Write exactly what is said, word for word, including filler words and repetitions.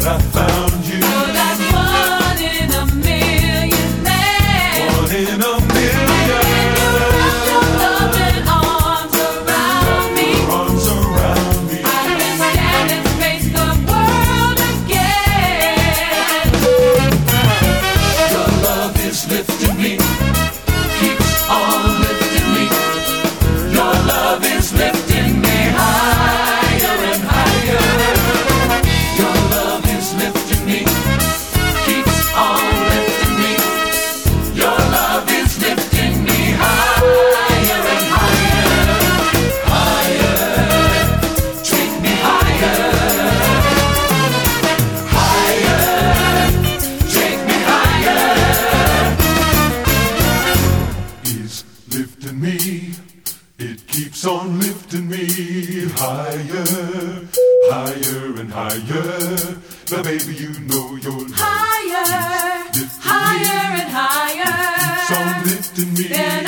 that I found you. You're that one in a million man. One in a And million. you wrap your loving arms around me. Arms around me. I can stand and face the world again. Your love is lifting me, keeps on lifting me. Your love is lifting me higher and higher. Your love is lifting me, keeps on lifting me. Your love is lifting me higher and higher. Higher, take me higher. Higher, take me higher. Is lifting me, it keeps on lifting me higher, higher and higher. Now baby, you know your love Higher, lifting higher me, and higher. keeps on lifting me. Then